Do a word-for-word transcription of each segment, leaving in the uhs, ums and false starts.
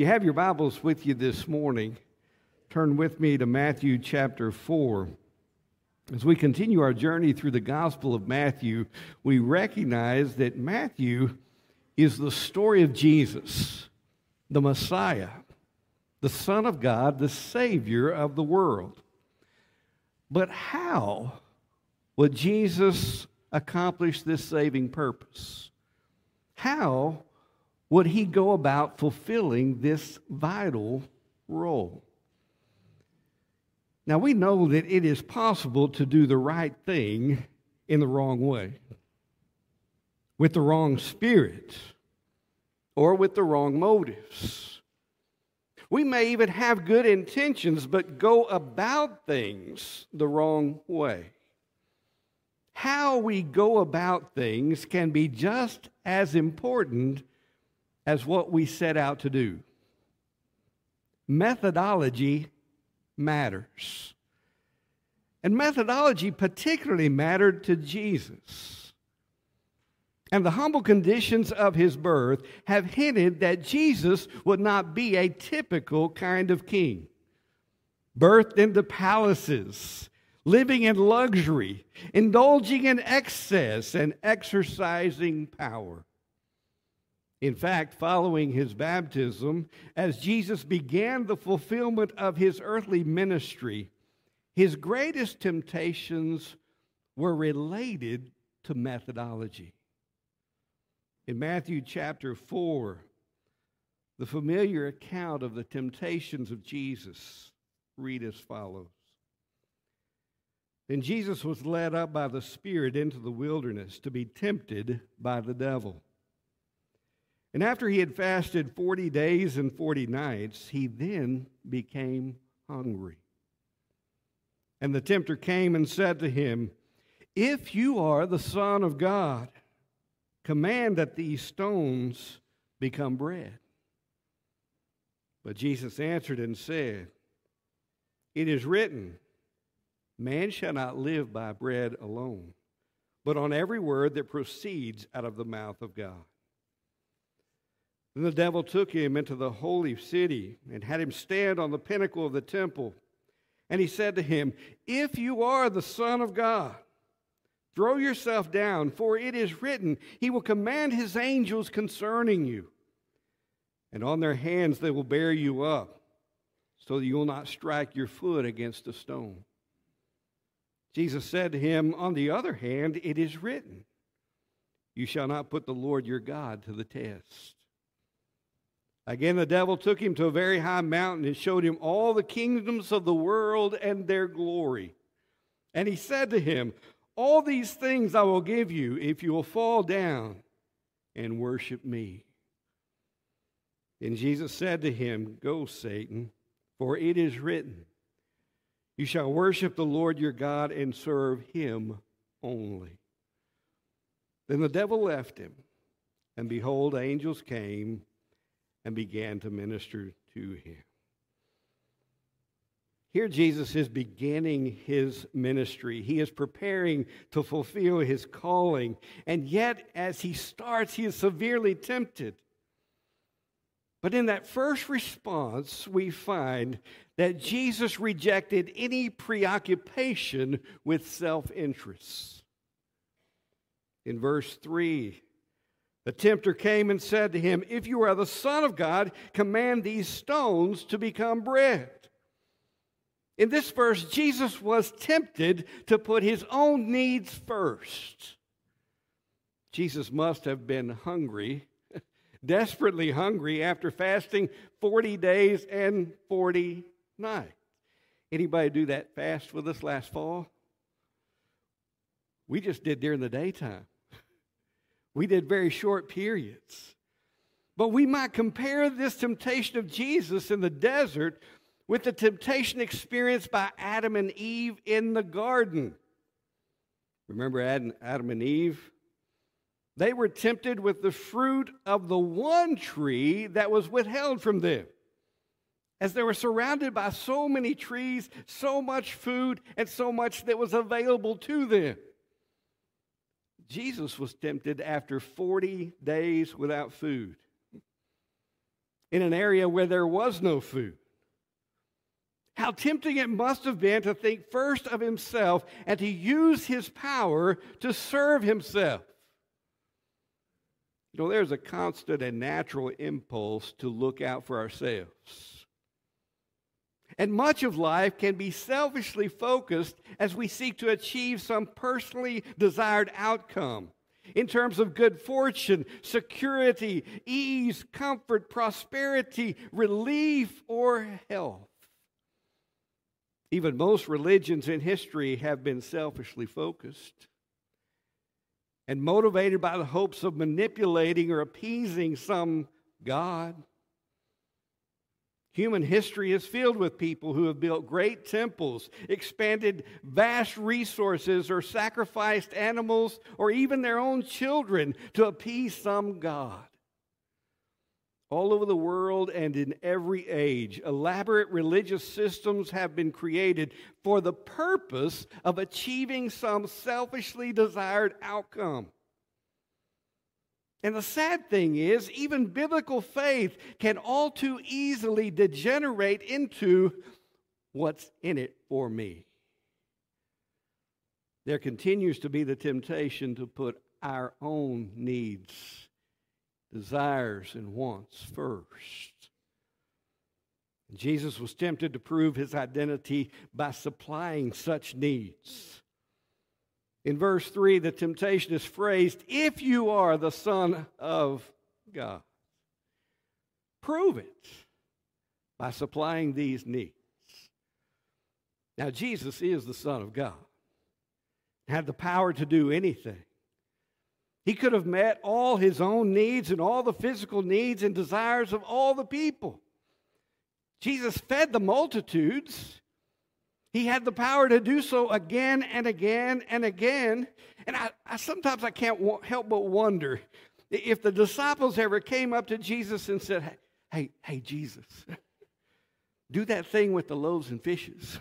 you have your Bibles with you this morning, turn with me to Matthew chapter four. As we continue our journey through the Gospel of Matthew, we recognize that Matthew is the story of Jesus, the Messiah, the Son of God, the Savior of the world. But how would Jesus accomplish this saving purpose? How would he go about fulfilling this vital role? Now, we know that it is possible to do the right thing in the wrong way, with the wrong spirit, or with the wrong motives. We may even have good intentions, but go about things the wrong way. How we go about things can be just as important as what we set out to do. Methodology matters. And methodology particularly mattered to Jesus. And the humble conditions of his birth have hinted that Jesus would not be a typical kind of king. Birthed into palaces, living in luxury, indulging in excess, and exercising power. In fact, following his baptism, as Jesus began the fulfillment of his earthly ministry, his greatest temptations were related to methodology. In Matthew chapter four, the familiar account of the temptations of Jesus read as follows. Then Jesus was led up by the Spirit into the wilderness to be tempted by the devil. And after he had fasted forty days and forty nights, he then became hungry. And the tempter came and said to him, "If you are the Son of God, command that these stones become bread." But Jesus answered and said, "It is written, man shall not live by bread alone, but on every word that proceeds out of the mouth of God." Then the devil took him into the holy city and had him stand on the pinnacle of the temple. And he said to him, "If you are the Son of God, throw yourself down, for it is written, he will command his angels concerning you. And on their hands they will bear you up, so that you will not strike your foot against a stone." Jesus said to him, "On the other hand, it is written, you shall not put the Lord your God to the test." Again, the devil took him to a very high mountain and showed him all the kingdoms of the world and their glory. And he said to him, "All these things I will give you if you will fall down and worship me." And Jesus said to him, "Go, Satan, for it is written, you shall worship the Lord your God and serve him only." Then the devil left him, and behold, angels came and began to minister to him. Here Jesus is beginning his ministry. He is preparing to fulfill his calling. And yet, as he starts, he is severely tempted. But in that first response, we find that Jesus rejected any preoccupation with self-interest. In verse three, the tempter came and said to him, "If you are the Son of God, command these stones to become bread." In this verse, Jesus was tempted to put his own needs first. Jesus must have been hungry, desperately hungry, after fasting forty days and forty nights. Anybody do that fast with us last fall? We just did during the daytime. We did very short periods. But we might compare this temptation of Jesus in the desert with the temptation experienced by Adam and Eve in the garden. Remember Adam, Adam and Eve? They were tempted with the fruit of the one tree that was withheld from them. As they were surrounded by so many trees, so much food, and so much that was available to them. Jesus was tempted after forty days without food. in an area where there was no food. How tempting it must have been to think first of himself and to use his power to serve himself. You know, there's a constant and natural impulse to look out for ourselves. And much of life can be selfishly focused as we seek to achieve some personally desired outcome in terms of good fortune, security, ease, comfort, prosperity, relief, or health. Even most religions in history have been selfishly focused and motivated by the hopes of manipulating or appeasing some God. Human history is filled with people who have built great temples, expanded vast resources, or sacrificed animals or even their own children to appease some God. All over the world and in every age, elaborate religious systems have been created for the purpose of achieving some selfishly desired outcome. And the sad thing is, even biblical faith can all too easily degenerate into what's in it for me. There continues to be the temptation to put our own needs, desires, and wants first. Jesus was tempted to prove his identity by supplying such needs. In verse three, the temptation is phrased, if you are the Son of God. Prove it by supplying these needs. Now, Jesus is the Son of God, had the power to do anything. He could have met all his own needs and all the physical needs and desires of all the people. Jesus fed the multitudes. He had the power to do so again and again and again. And I, I sometimes I can't w- help but wonder if the disciples ever came up to Jesus and said, hey, hey, hey Jesus, do that thing with the loaves and fishes.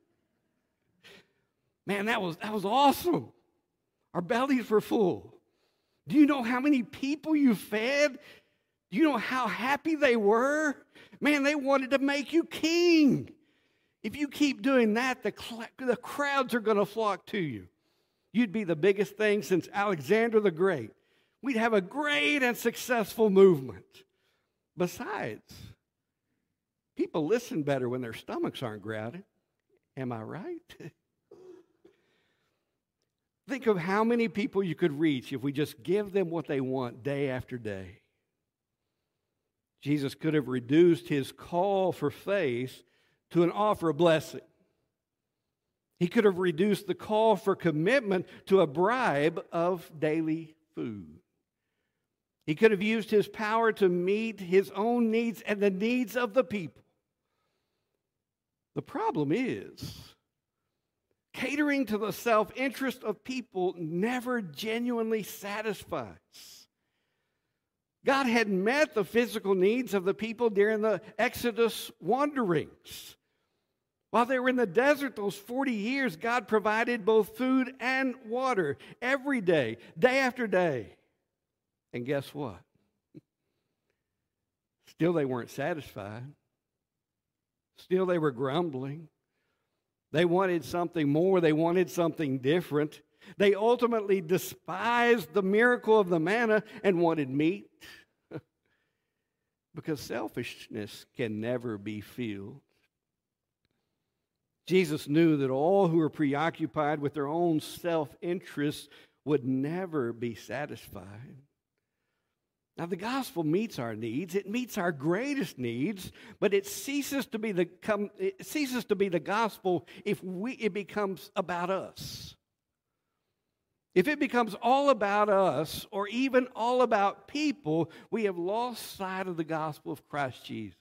Man, that was, that was awesome. Our bellies were full. Do you know how many people you fed? Do you know how happy they were? Man, they wanted to make you king. If you keep doing that, the, cl- the crowds are going to flock to you. You'd be the biggest thing since Alexander the Great. We'd have a great and successful movement. Besides, people listen better when their stomachs aren't growling. Am I right? Think of how many people you could reach if we just give them what they want day after day. Jesus could have reduced his call for faith to an offer of blessing. He could have reduced the call for commitment to a bribe of daily food. He could have used his power to meet his own needs and the needs of the people. The problem is, catering to the self-interest of people never genuinely satisfies. God had met the physical needs of the people during the Exodus wanderings. While they were in the desert those forty years, God provided both food and water every day, day after day. And guess what? Still they weren't satisfied. Still they were grumbling. They wanted something more. They wanted something different. They ultimately despised the miracle of the manna and wanted meat. Because selfishness can never be filled. Jesus knew that all who were preoccupied with their own self-interest would never be satisfied. Now, the gospel meets our needs. It meets our greatest needs, but it ceases to be the it ceases to be the gospel if we it becomes about us. If it becomes all about us, or even all about people, we have lost sight of the gospel of Christ Jesus.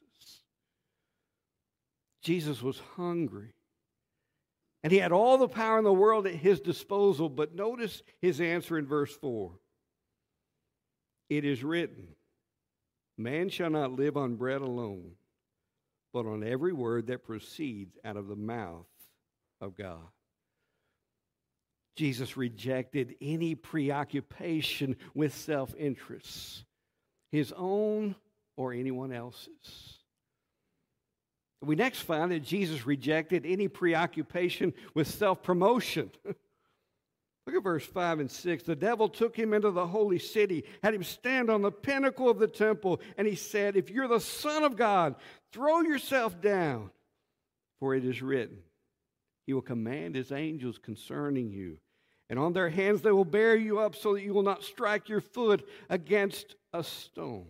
Jesus was hungry. And he had all the power in the world at his disposal, but notice his answer in verse four. It is written, man shall not live on bread alone, but on every word that proceeds out of the mouth of God. Jesus rejected any preoccupation with self-interest, his own or anyone else's. We next find that Jesus rejected any preoccupation with self-promotion. Look at verse five and six. The devil took him into the holy city, had him stand on the pinnacle of the temple, and he said, "If you're the Son of God, throw yourself down, for it is written, He will command His angels concerning you, and on their hands they will bear you up so that you will not strike your foot against a stone."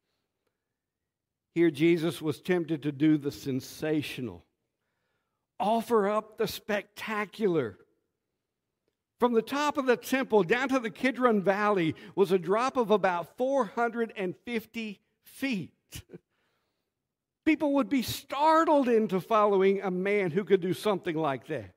Here Jesus was tempted to do the sensational, offer up the spectacular. From the top of the temple down to the Kidron Valley was a drop of about four hundred fifty feet. People would be startled into following a man who could do something like that.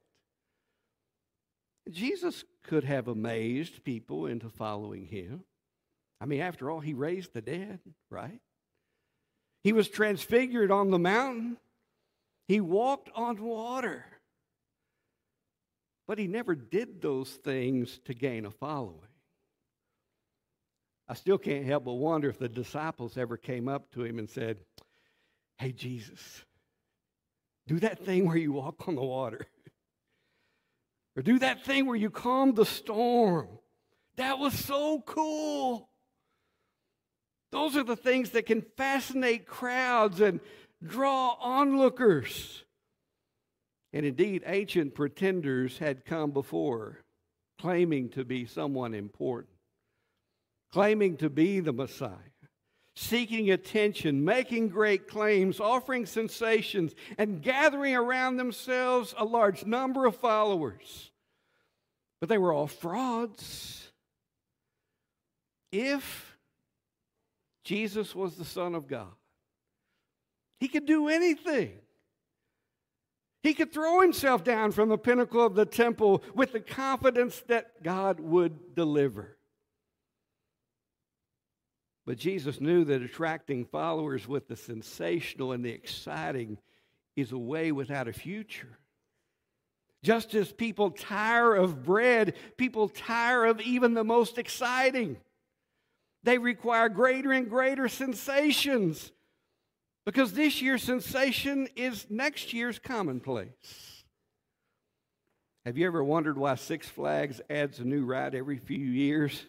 Jesus could have amazed people into following him. I mean, after all, he raised the dead, right? He was transfigured on the mountain. He walked on water. But he never did those things to gain a following. I still can't help but wonder if the disciples ever came up to him and said, "Hey, Jesus, do that thing where you walk on the water. Or do that thing where you calm the storm. That was so cool." Those are the things that can fascinate crowds and draw onlookers. And indeed, ancient pretenders had come before, claiming to be someone important, claiming to be the Messiah, seeking attention, making great claims, offering sensations, and gathering around themselves a large number of followers. But they were all frauds. If Jesus was the Son of God, he could do anything. He could throw himself down from the pinnacle of the temple with the confidence that God would deliver. But Jesus knew that attracting followers with the sensational and the exciting is a way without a future. Just as people tire of bread, people tire of even the most exciting. They require greater and greater sensations, because this year's sensation is next year's commonplace. Have you ever wondered why Six Flags adds a new ride every few years?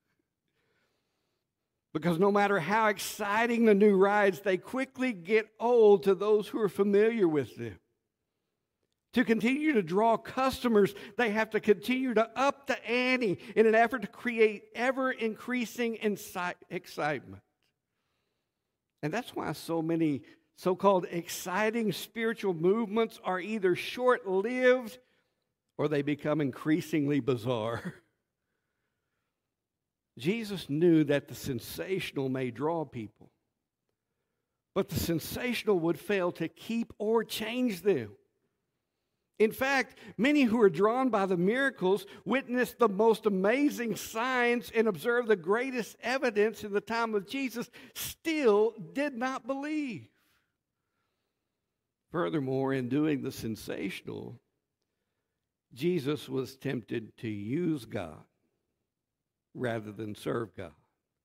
Because no matter how exciting the new rides, they quickly get old to those who are familiar with them. To continue to draw customers, they have to continue to up the ante in an effort to create ever-increasing excitement. And that's why so many so-called exciting spiritual movements are either short-lived or they become increasingly bizarre. Jesus knew that the sensational may draw people, but the sensational would fail to keep or change them. In fact, many who are drawn by the miracles, witness the most amazing signs, and observe the greatest evidence in the time of Jesus, still did not believe. Furthermore, in doing the sensational, Jesus was tempted to use God rather than serve God.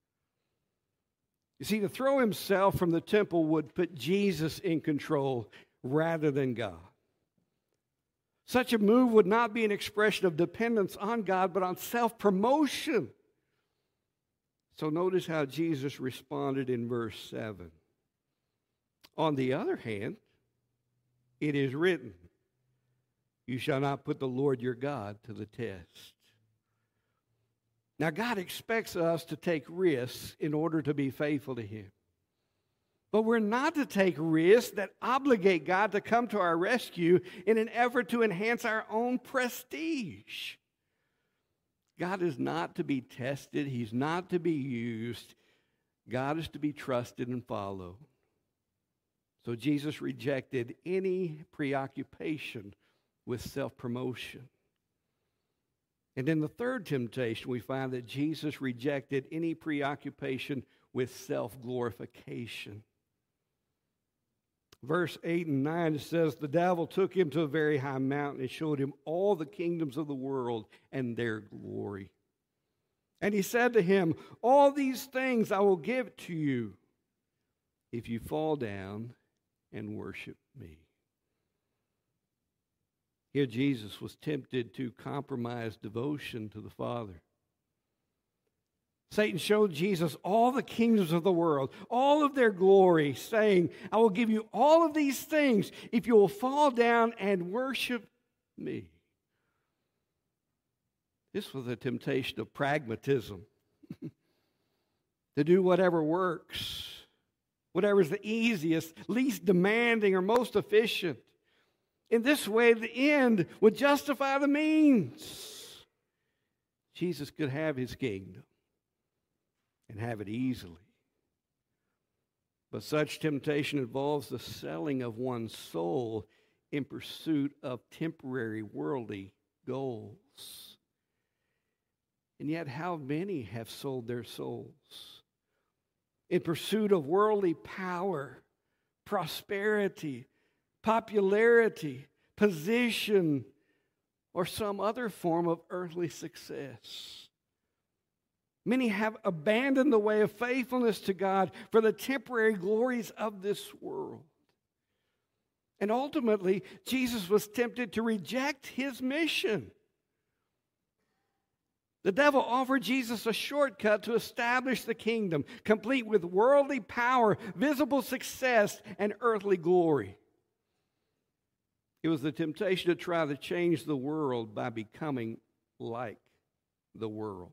You see, to throw himself from the temple would put Jesus in control rather than God. Such a move would not be an expression of dependence on God, but on self-promotion. So notice how Jesus responded in verse seven. On the other hand, it is written, "You shall not put the Lord your God to the test." Now, God expects us to take risks in order to be faithful to him. But we're not to take risks that obligate God to come to our rescue in an effort to enhance our own prestige. God is not to be tested. He's not to be used. God is to be trusted and followed. So Jesus rejected any preoccupation with self-promotion. And in the third temptation, we find that Jesus rejected any preoccupation with self-glorification. Verse eight and nine, it says, the devil took him to a very high mountain and showed him all the kingdoms of the world and their glory. And he said to him, all these things I will give to you if you fall down and worship me. Here Jesus was tempted to compromise devotion to the Father. Satan showed Jesus all the kingdoms of the world, all of their glory, saying, I will give you all of these things if you will fall down and worship me. This was a temptation of pragmatism, to do whatever works, whatever is the easiest, least demanding, or most efficient. In this way, the end would justify the means. Jesus could have his kingdom and have it easily. But such temptation involves the selling of one's soul in pursuit of temporary worldly goals. And yet, how many have sold their souls in pursuit of worldly power, prosperity, popularity, position, or some other form of earthly success? Many have abandoned the way of faithfulness to God for the temporary glories of this world. And ultimately, Jesus was tempted to reject his mission. The devil offered Jesus a shortcut to establish the kingdom, complete with worldly power, visible success, and earthly glory. It was the temptation to try to change the world by becoming like the world.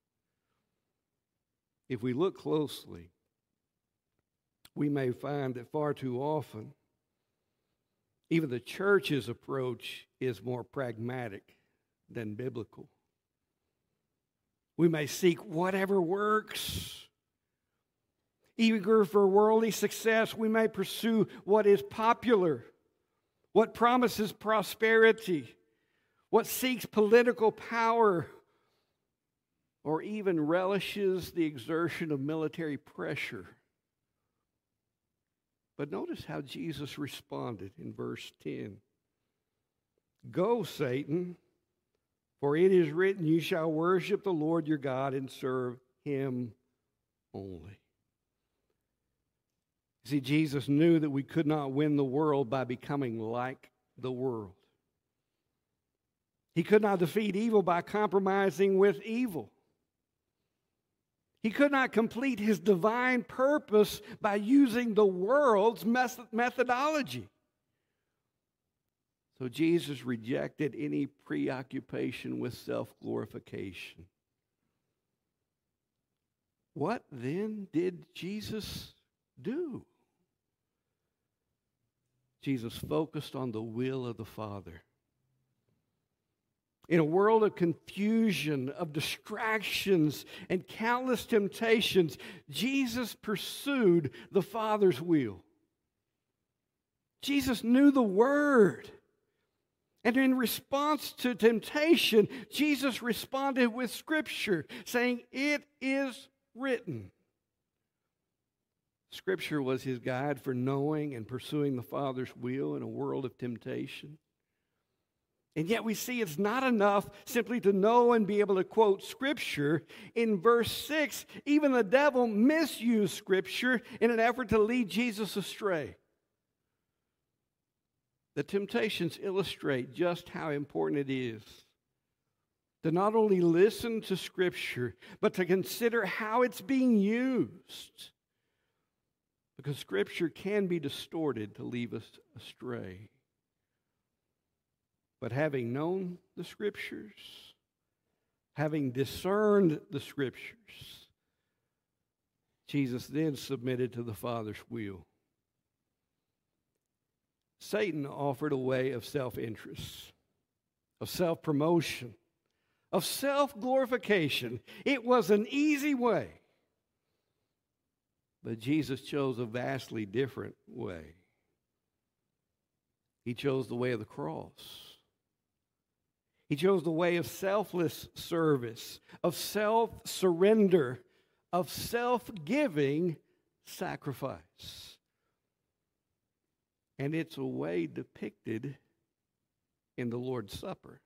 If we look closely, we may find that far too often, even the church's approach is more pragmatic than biblical. We may seek whatever works. Eager for worldly success, we may pursue what is popular, what promises prosperity, what seeks political power, or even relishes the exertion of military pressure. But notice how Jesus responded in verse ten. Go, Satan, for it is written, you shall worship the Lord your God and serve him only. See, Jesus knew that we could not win the world by becoming like the world. He could not defeat evil by compromising with evil. He could not complete his divine purpose by using the world's methodology. So Jesus rejected any preoccupation with self-glorification. What then did Jesus do? Jesus focused on the will of the Father. In a world of confusion, of distractions, and countless temptations, Jesus pursued the Father's will. Jesus knew the Word. And in response to temptation, Jesus responded with Scripture, saying, it is written. Scripture was his guide for knowing and pursuing the Father's will in a world of temptation. And yet we see it's not enough simply to know and be able to quote Scripture. In verse six, even the devil misused Scripture in an effort to lead Jesus astray. The temptations illustrate just how important it is to not only listen to Scripture, but to consider how it's being used. Because Scripture can be distorted to lead us astray. But having known the Scriptures, having discerned the Scriptures, Jesus then submitted to the Father's will. Satan offered a way of self-interest, of self-promotion, of self-glorification. It was an easy way. But Jesus chose a vastly different way. He chose the way of the cross. He chose the way of selfless service, of self-surrender, of self-giving sacrifice. And it's a way depicted in the Lord's Supper.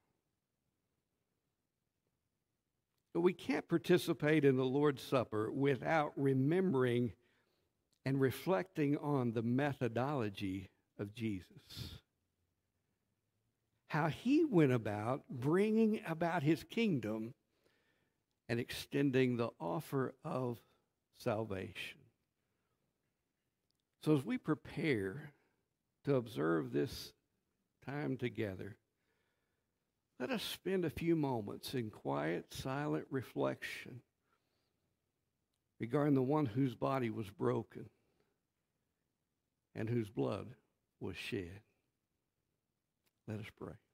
But we can't participate in the Lord's Supper without remembering and reflecting on the methodology of Jesus. How he went about bringing about his kingdom and extending the offer of salvation. So as we prepare to observe this time together, let us spend a few moments in quiet, silent reflection regarding the one whose body was broken and whose blood was shed. Let us pray.